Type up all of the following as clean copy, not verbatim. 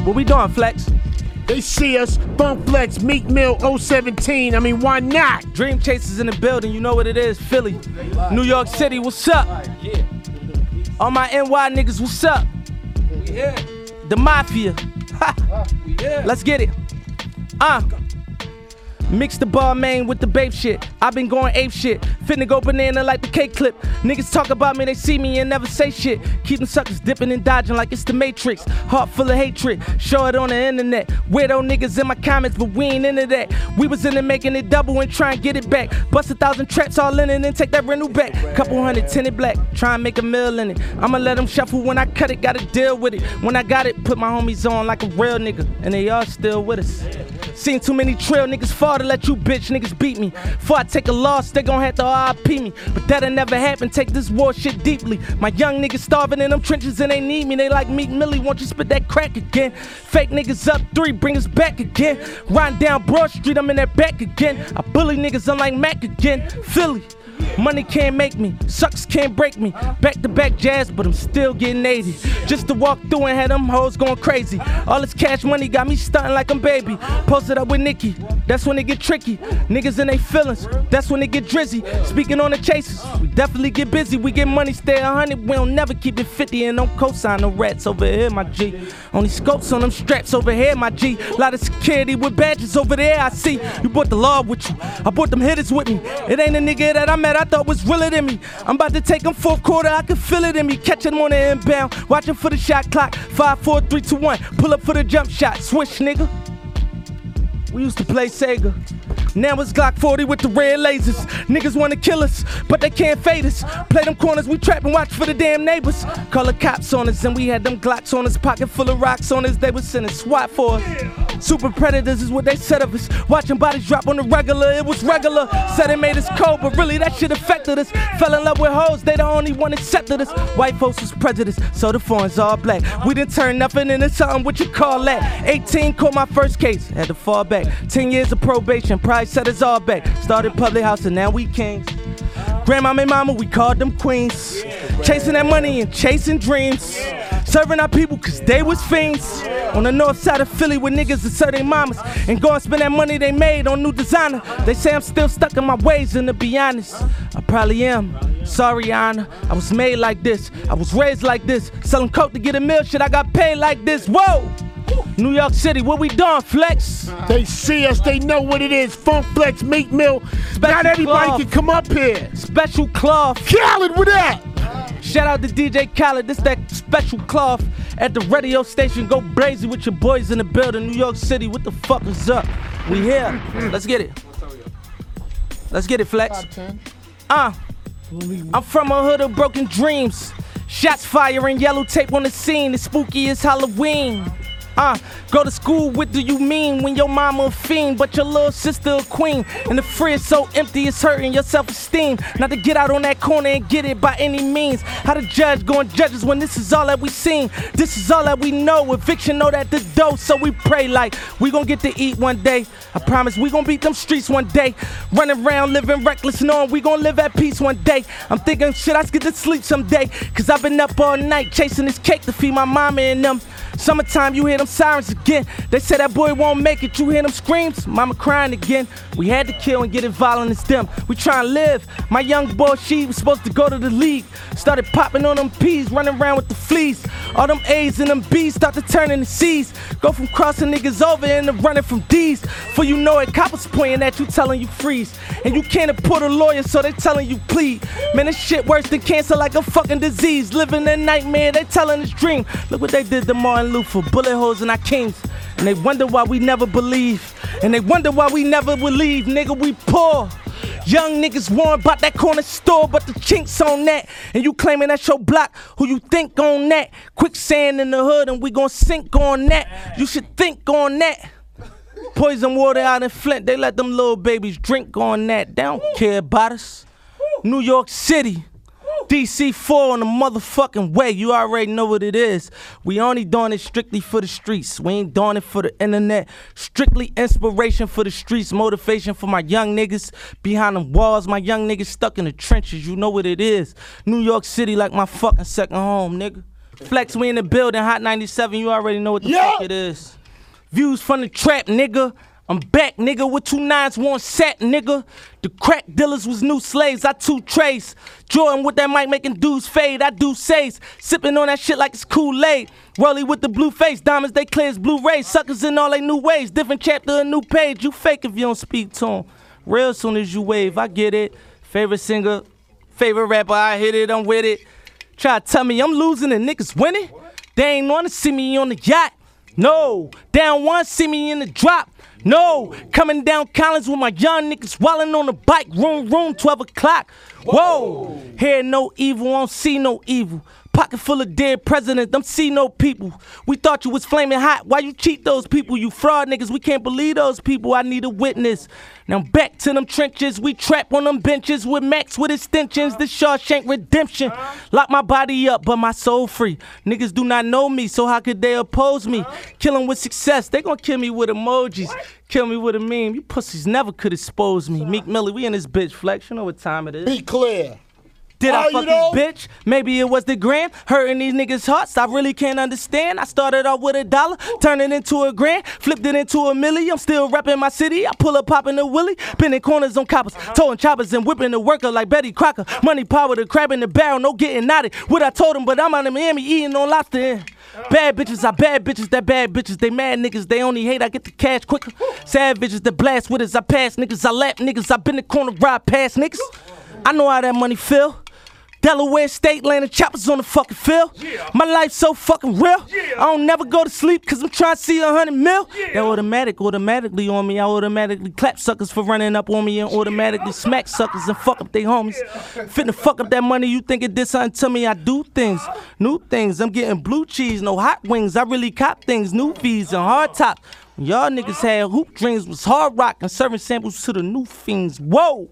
What we doing, Flex? They see us, Funk Flex, Meek Mill, 017. I mean, why not? Dream Chasers in the building, you know what it is, Philly. New York City, what's up? All my NY niggas, what's up? The Mafia. Let's get it. Mix the bar main with the babe shit. I been going ape shit. Finna go banana like the cake clip. Niggas talk about me, they see me and never say shit. Keep them suckers dipping and dodging like it's the Matrix. Heart full of hatred, show it on the internet. Weirdo niggas in my comments, but we ain't into that. We was into making it double and try and get it back. Bust 1,000 traps all in it and take that rental back. Couple hundred tinted black, try and make a meal in it. I'ma let them shuffle when I cut it, gotta deal with it. When I got it, put my homies on like a real nigga. And they all still with us. Seen too many trail niggas fall to let you bitch niggas beat me. Before I take a loss, they gon' have to RIP me. But that'll never happen, take this war shit deeply. My young niggas starving in them trenches and they need me. They like Meek Millie, won't you spit that crack again? Fake niggas up 3, bring us back again. Riding down Broad Street, I'm in that back again. I bully niggas, I'm like Mac again. Philly. Money can't make me, sucks can't break me. Back to back jazz, but I'm still getting 80. Just to walk through and had them hoes going crazy. All this cash money got me stunting like I'm baby. Posted up with Nicki, that's when it get tricky. Niggas in they feelings, that's when it get drizzy. Speaking on the chasers, we definitely get busy. We get money, stay 100, we don't never keep it 50. And don't cosign no rats over here, my G. Only scopes on them straps over here, my G. Lot of security with badges over there, I see. You brought the law with you, I brought them hitters with me. It ain't a nigga that I met, I thought was realer than me. I'm about to take him fourth quarter, I can feel it in me. Catch him on the inbound, watching for the shot clock. 5, 4, 3, 2, 1, pull up for the jump shot. Swish, nigga. We used to play Sega. Now it's Glock 40 with the red lasers. Niggas wanna kill us, but they can't fade us. Play them corners, we trap and watch for the damn neighbors. Call the cops on us, and we had them Glocks on us. Pocket full of rocks on us, they was sending SWAT for us. Super predators is what they said of us. Watching bodies drop on the regular, it was regular. Said it made us cold, but really that shit affected us. Fell in love with hoes, they the only one accepted us. White folks was prejudiced, so the foreign's all black. We didn't turn nothing into something, what you call that? 18, caught my first case, had to fall back. 10 years of probation, probably set us all back. Started public house and now we kings. Grandmama and mama, we called them queens. Chasing that money and chasing dreams. Serving our people cause they was fiends. On the north side of Philly with niggas that serve their mamas and go and spend that money they made on new designer. They say I'm still stuck in my ways, and to be honest, I probably am. Sorry, Anna, I was made like this. I was raised like this. Selling coke to get a meal, shit, I got paid like this. Whoa! New York City, what we doing, Flex? They see us, they know what it is. Funk Flex, Meek Mill. Not everybody can come up here. Special cloth. Khaled, what that? Shout out to DJ Khaled, this that special cloth at the radio station. Go crazy with your boys in the building. New York City, what the fuck is up? We here. Let's get it. Let's get it, Flex. I'm from a hood of broken dreams. Shots firing, yellow tape on the scene. It's spooky as Halloween. Go to school, what do you mean when your mama a fiend, but your little sister a queen? And the fridge so empty it's hurting your self-esteem. Not to get out on that corner and get it by any means. How the judge going judges when this is all that we seen? This is all that we know. Eviction know that the dough, so we pray like we gon' get to eat one day. I promise we gon' beat them streets one day. Running around living reckless, knowing we gon' live at peace one day. I'm thinking should I get to sleep someday? Cause I've been up all night chasing this cake to feed my mama and them. Summertime, you hear them sirens again. They say that boy won't make it. You hear them screams, mama crying again. We had to kill and get it violent as them. We try and live. My young boy, she was supposed to go to the league. Started popping on them P's, running around with the fleas. All them A's and them B's start to turn into C's. Go from crossing niggas over into running from D's. For you know it, coppers pointing at you, telling you freeze. And you can't afford a lawyer, so they telling you plead. Man, this shit worse than cancer, like a fucking disease. Living a nightmare, they telling us dream. Look what they did to Martin Luther, bullet holes in our kings. And they wonder why we never believe. And they wonder why we never will leave. Nigga, we poor. Young niggas warned about that corner store, but the chinks on that. And you claiming that's your block, who you think on that? Quicksand in the hood and we gon' sink on that. You should think on that. Poison water out in Flint, they let them little babies drink on that. They don't care about us. New York City. DC4 on the motherfucking way. You already know what it is. We only doing it strictly for the streets. We ain't doing it for the internet. Strictly inspiration for the streets. Motivation for my young niggas behind them walls. My young niggas stuck in the trenches. You know what it is. New York City like my fucking second home, nigga. Flex, we in the building, Hot 97, you already know what the fuck it is. Views from the trap, nigga. I'm back, nigga, with 2 9s, 1 set, nigga. The crack dealers was new slaves, I 2 trays. Jordan with that mic making dudes fade, I do says. Sipping on that shit like it's Kool-Aid. Rolly with the blue face, diamonds they clear as Blu-rays. Suckers in all they new ways, different chapter, a new page. You fake if you don't speak to 'em. Real soon as you wave, I get it. Favorite singer, favorite rapper, I hit it, I'm with it. Try to tell me I'm losing and niggas winning? They ain't wanna see me on the yacht. No, they don't wanna see me in the drop. No, coming down Collins with my young niggas wildin' on the bike. Room, 12 o'clock. Whoa, hear no evil, don't see no evil. Pocket full of dead presidents, them see no people. We thought you was flaming hot, why you cheat those people? You fraud niggas, we can't believe those people, I need a witness. Now back to them trenches, we trap on them benches with Max with extensions, this Shawshank Redemption. Lock my body up, but my soul free. Niggas do not know me, so how could they oppose me? Kill 'em with success, they gon' kill me with emojis. Kill me with a meme, you pussies never could expose me. Meek Millie, we in this bitch, Flex, you know what time it is. Be clear. Did I fuck this bitch? Maybe it was the gram. Hurting these niggas' hearts, I really can't understand. I started off with $1, turned it into $1 grand, flipped it into $1 million. I'm still repping my city. I pull up popping the willy, bending corners on coppers, towing choppers and whipping the worker like Betty Crocker. Money power, the crab in the barrel, no getting naughty. What I told him, but I'm out in Miami eating on lobster. Bad bitches, I bad bitches, that bad bitches. They mad niggas, they only hate, I get the cash quicker. Sad bitches that blast with us, I pass niggas, I lap niggas, I been the corner, ride past niggas. I know how that money feel. Delaware State landing choppers on the fucking field. My life so fucking real. I don't never go to sleep cause I'm trying to see 100 mil. They automatically on me. I automatically clap suckers for running up on me and automatically smack suckers and fuck up they homies. Finna fuck up that money, you think it did something to me? I do things, new things. I'm getting blue cheese, no hot wings. I really cop things, new V's and hard tops. When y'all niggas had hoop dreams, was hard rock and serving samples to the new fiends. Whoa,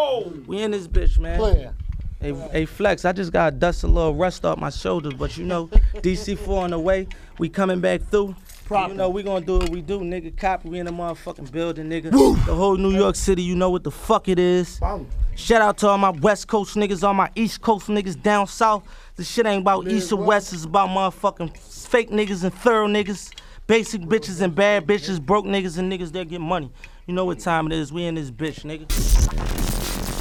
we in this bitch, man. Clear. Hey, Flex, I just gotta dust a little rust off my shoulders, but you know, DC4 on the way, we coming back through. You know, we gonna do what we do, nigga. Cop, we in the motherfucking building, nigga. Woo. The whole New York City, you know what the fuck it is. Shout out to all my West Coast niggas, all my East Coast niggas down south. This shit ain't about East or West, it's about motherfucking fake niggas and thorough niggas. Basic bitches and bad bitches, broke niggas and niggas that get money. You know what time it is, we in this bitch, nigga.